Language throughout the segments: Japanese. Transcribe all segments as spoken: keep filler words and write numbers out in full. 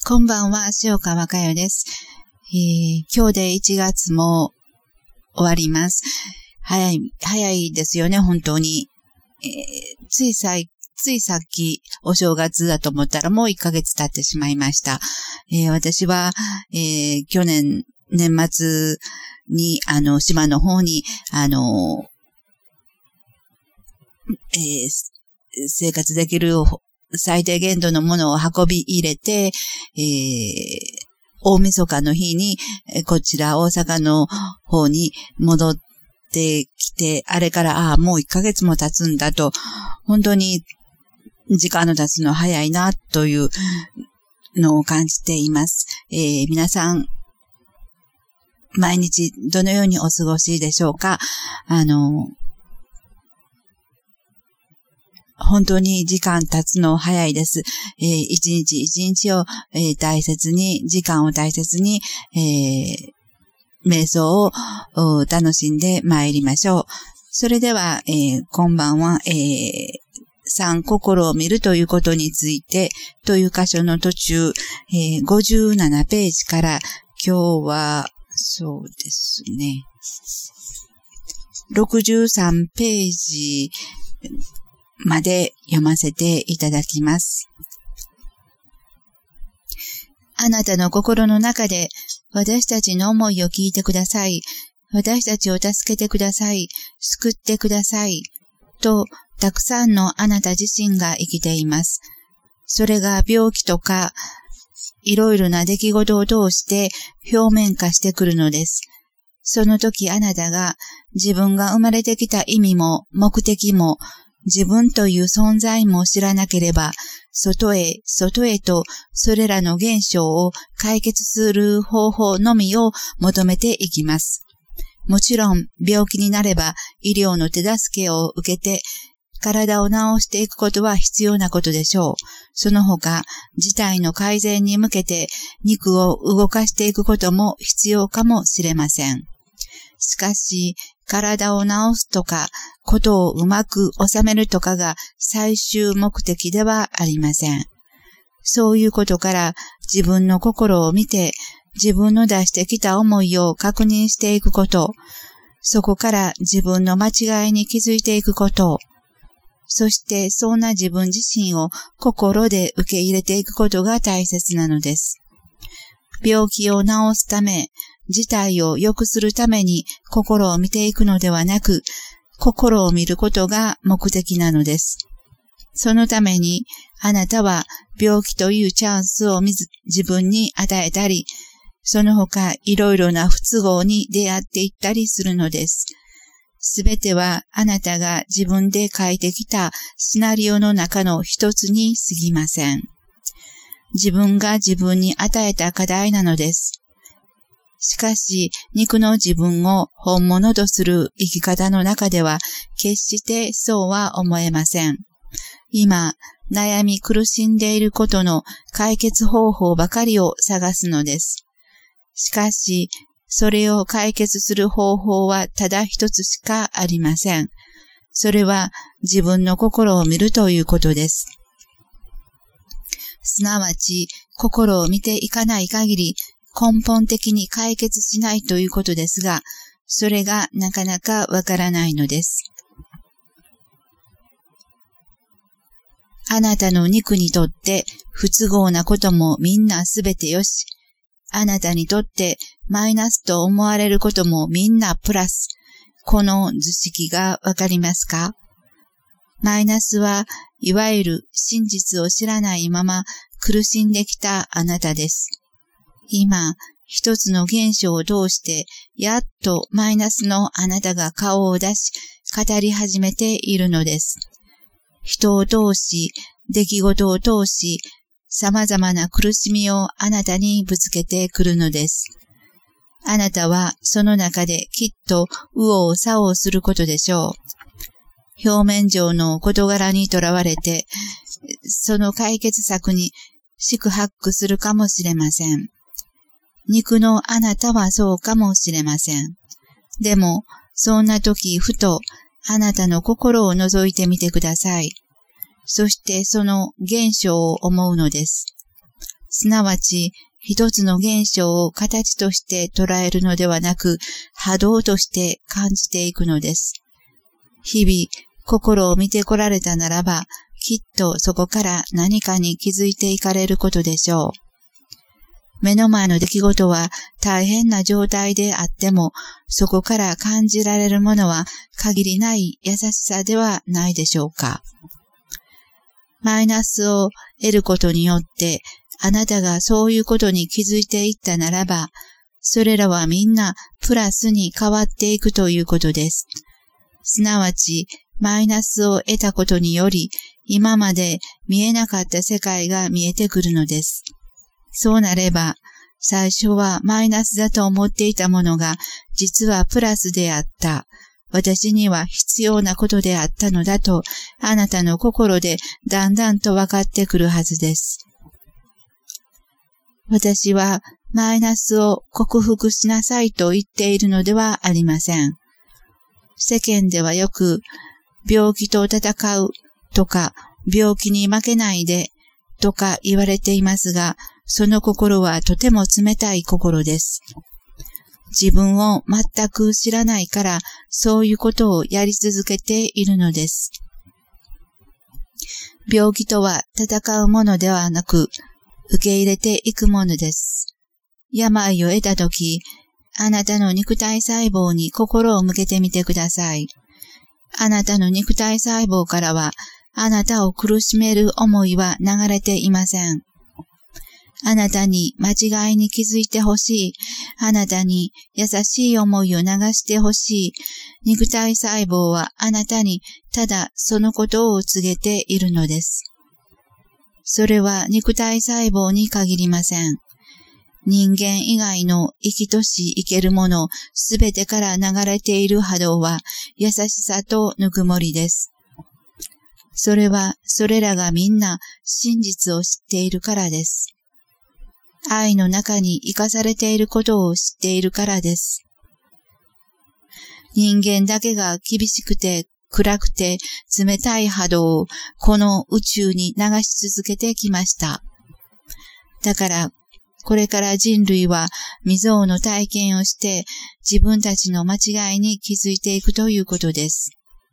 こんばんは、塩川佳代です、えー。今日でいちがつも終わります。早い、早いですよね、本当に。えー、ついさい、ついさっきお正月だと思ったらもういっかげつ経ってしまいました。えー、私は、えー、去年年末にあの島の方にあの、えー、生活できる最低限度のものを運び入れて、えー、大晦日の日にこちら大阪の方に戻ってきて、あれからああもういっかげつも経つんだと、本当に時間の経つの早いなというのを感じています。えー、皆さん毎日どのようにお過ごしでしょうか。あの本当に時間経つの早いです。えー、一日一日を、えー、大切に、時間を大切に、えー、瞑想を楽しんで参りましょう。それでは、えー、こんばんは、えー、三心を見るということについてという箇所の途中、えー、ごじゅうななページから今日は、そうですね、ろくじゅうさんページまで読ませていただきます。あなたの心の中で私たちの思いを聞いてください。私たちを助けてください。救ってください。と、たくさんのあなた自身が生きています。それが病気とか、いろいろな出来事を通して表面化してくるのです。その時あなたが自分が生まれてきた意味も目的も自分という存在も知らなければ、外へ、外へと、それらの現象を解決する方法のみを求めていきます。もちろん、病気になれば、医療の手助けを受けて、体を治していくことは必要なことでしょう。その他、事態の改善に向けて、肉を動かしていくことも必要かもしれません。しかし、体を治すとか、ことをうまく収めるとかが最終目的ではありません。そういうことから自分の心を見て、自分の出してきた思いを確認していくこと、そこから自分の間違いに気づいていくこと、そしてそんな自分自身を心で受け入れていくことが大切なのです。病気を治すため、事態を良くするために心を見ていくのではなく、心を見ることが目的なのです。そのために、あなたは病気というチャンスを自分に与えたり、その他いろいろな不都合に出会っていったりするのです。すべてはあなたが自分で書いてきたシナリオの中の一つに過ぎません。自分が自分に与えた課題なのです。しかし、肉の自分を本物とする生き方の中では、決してそうは思えません。今、悩み苦しんでいることの解決方法ばかりを探すのです。しかし、それを解決する方法はただ一つしかありません。それは自分の心を見るということです。すなわち、心を見ていかない限り、根本的に解決しないということですが、それがなかなかわからないのです。あなたの肉にとって不都合なこともみんなすべてよし、あなたにとってマイナスと思われることもみんなプラス、この図式がわかりますか？マイナスはいわゆる真実を知らないまま苦しんできたあなたです。今、一つの現象を通して、やっとマイナスのあなたが顔を出し、語り始めているのです。人を通し、出来事を通し、様々な苦しみをあなたにぶつけてくるのです。あなたはその中できっと右往左往することでしょう。表面上の事柄にとらわれて、その解決策に四苦八苦するかもしれません。肉のあなたはそうかもしれません。でも、そんな時ふとあなたの心を覗いてみてください。そしてその現象を思うのです。 すなわち一つの現象を形として捉えるのではなく、波動として感じていくのです。日々、心を見てこられたならば、きっとそこから何かに気づいていかれることでしょう。目の前の出来事は大変な状態であっても、そこから感じられるものは限りない優しさではないでしょうか。マイナスを得ることによって、あなたがそういうことに気づいていったならば、それらはみんなプラスに変わっていくということです。すなわち、マイナスを得たことにより、今まで見えなかった世界が見えてくるのです。そうなれば、最初はマイナスだと思っていたものが、実はプラスであった。私には必要なことであったのだと、あなたの心でだんだんと分かってくるはずです。私はマイナスを克服しなさいと言っているのではありません。世間ではよく、病気と戦うとか、病気に負けないでとか言われていますが、その心はとても冷たい心です。自分を全く知らないから、そういうことをやり続けているのです。病気とは戦うものではなく、受け入れていくものです。病を得たとき、あなたの肉体細胞に心を向けてみてください。あなたの肉体細胞からは、あなたを苦しめる思いは流れていません。あなたに間違いに気づいてほしい。あなたに優しい思いを流してほしい。肉体細胞はあなたにただそのことを告げているのです。それは肉体細胞に限りません。人間以外の生きとし生けるものすべてから流れている波動は優しさとぬくもりです。それはそれらがみんな真実を知っているからです。愛の中に生かされていることを知っているからです。人間だけが厳しくて暗くて冷たい波動をこの宇宙に流し続けてきました。だからこれから人類は未曾有の体験をして自分たちの間違いに気づいていくということです。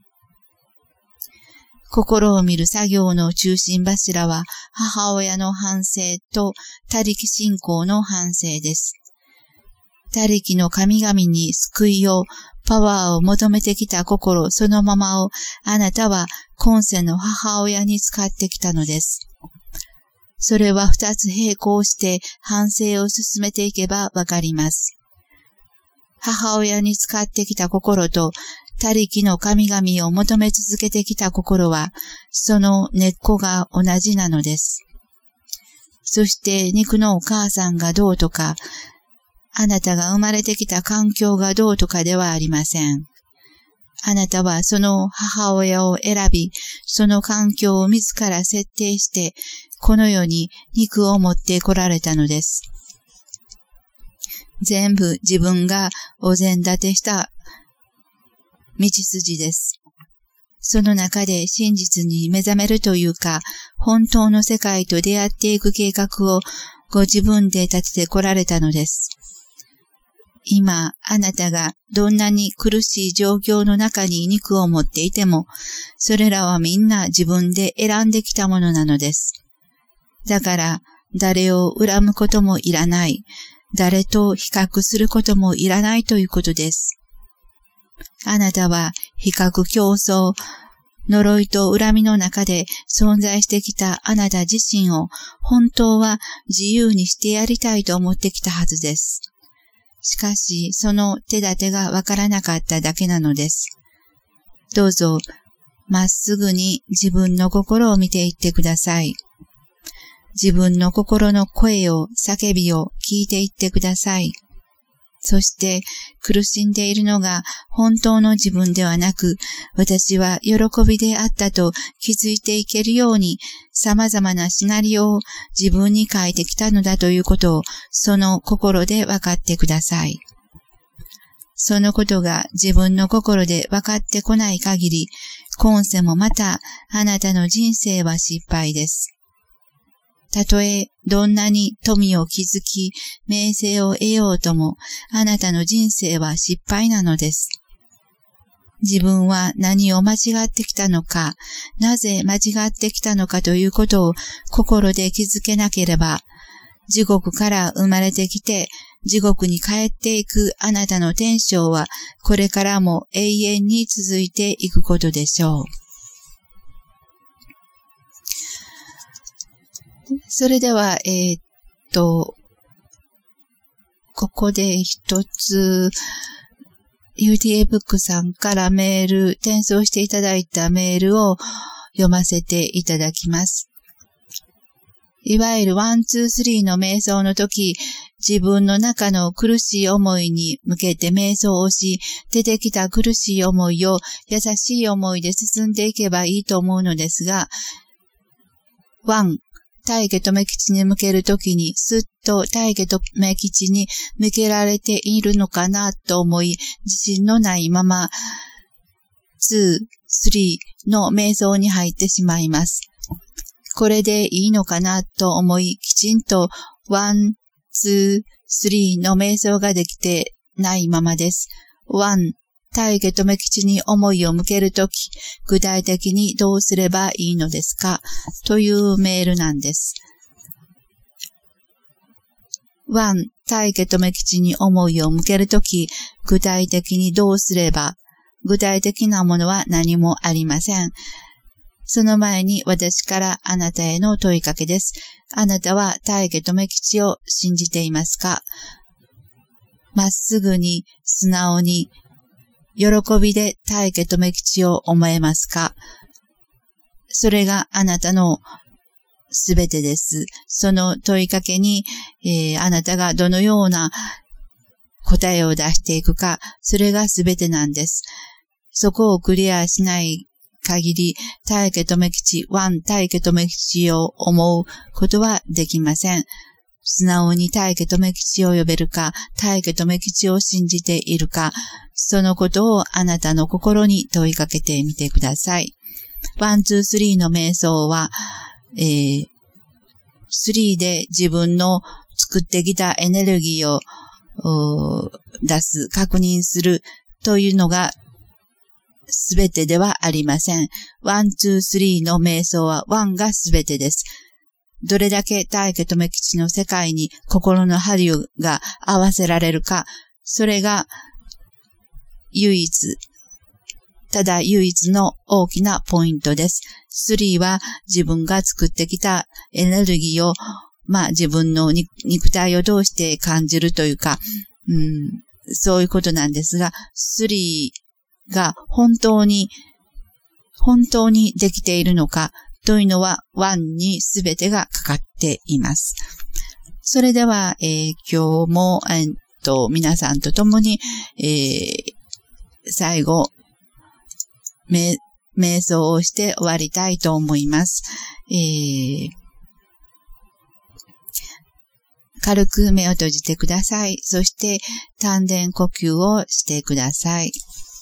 心を見る作業の中心柱は母親の反省と他力信仰の反省です。他力の神々に救いを、パワーを求めてきた心そのままをあなたは今世の母親に使ってきたのです。それは二つ並行して反省を進めていけばわかります。母親に使ってきた心と他力の神々を求め続けてきた心は、その根っこが同じなのです。そして肉のお母さんがどうとか、あなたが生まれてきた環境がどうとかではありません。あなたはその母親を選び、その環境を自ら設定して、この世に肉を持って来られたのです。全部自分がお膳立てした道筋です。その中で真実に目覚めるというか、本当の世界と出会っていく計画をご自分で立てて来られたのです。今、あなたがどんなに苦しい状況の中に肉を持っていても、それらはみんな自分で選んできたものなのです。だから、誰を恨むこともいらない。誰と比較することもいらないということです。あなたは比較競争、呪いと恨みの中で存在してきたあなた自身を本当は自由にしてやりたいと思ってきたはずです。しかし、その手立てがわからなかっただけなのです。どうぞ、まっすぐに自分の心を見ていってください。自分の心の声を、叫びを聞いていってください。そして、苦しんでいるのが本当の自分ではなく、私は喜びであったと気づいていけるように、様々なシナリオを自分に書いてきたのだということを、その心で分かってください。そのことが自分の心で分かってこない限り、今世もまたあなたの人生は失敗です。 たとえどんなに富を築き、名声を得ようとも、あなたの人生は失敗なのです。自分は何を間違ってきたのか、なぜ間違ってきたのかということを心で気づけなければ、地獄から生まれてきて、地獄に帰っていくあなたの天性は、これからも永遠に続いていくことでしょう。それでは、えー、っと、ここで一つ、ユーティーエー ブックさんからメール、転送していただいたメールを読ませていただきます。いわゆるワン、ツー、スリーの瞑想の時、自分の中の苦しい思いに向けて瞑想をし、出てきた苦しい思いを優しい思いで進んでいけばいいと思うのですが、ワン、大家留吉に向けるときに、すっと大家留吉に向けられているのかなと思い、自信のないまま、ツー、スリーの瞑想に入ってしまいます。これでいいのかなと思い、きちんとワン、ツー、スリーの瞑想ができてないままです。ワン、大家留吉に思いを向けるとき、具体的にどうすればいいのですかというメールなんです。ワン、大家留吉に思いを向けるとき、具体的にどうすれば、具体的なものは何もありません。その前に私からあなたへの問いかけです。あなたは大家留吉を信じていますか？まっすぐに、素直に、喜びで大家留吉を思えますか？それがあなたのすべてです。その問いかけに、えー、あなたがどのような答えを出していくか、それがすべてなんです。そこをクリアしない限り、大家留吉、ワン大家留吉を思うことはできません。素直に大家留吉を呼べるか、大家留吉を信じているか、そのことをあなたの心に問いかけてみてください。ワン、ツー、スリーの瞑想は、えー、スリーで自分の作ってきたエネルギーを出す、確認するというのがすべてではありません。ワン、ツー、スリーの瞑想はワンがすべてです。どれだけ大家留吉の世界に心の針が合わせられるか、それが唯一、ただ唯一の大きなポイントです。スリーは自分が作ってきたエネルギーを、まあ自分の肉体を通して感じるというか、うん、そういうことなんですが、スリーが本当に、本当にできているのか、というのは、ワンにすべてがかかっています。それでは、えー、今日も、えー、っと、皆さんと共に、えー、最後、め、瞑想をして終わりたいと思います。えー、軽く目を閉じてください。そして、丹田呼吸をしてください。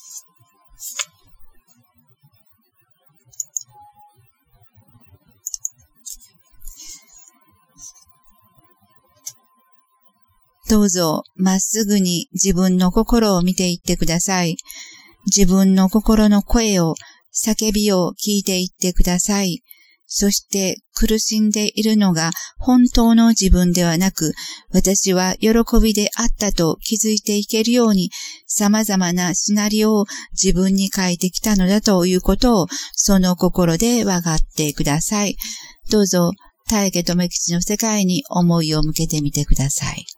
どうぞ、まっすぐに自分の心を見ていってください。自分の心の声を、叫びを聞いていってください。そして苦しんでいるのが本当の自分ではなく、私は喜びであったと気づいていけるように、様々なシナリオを自分に書いてきたのだということを、その心で分かってください。どうぞ、大家留吉の世界に思いを向けてみてください。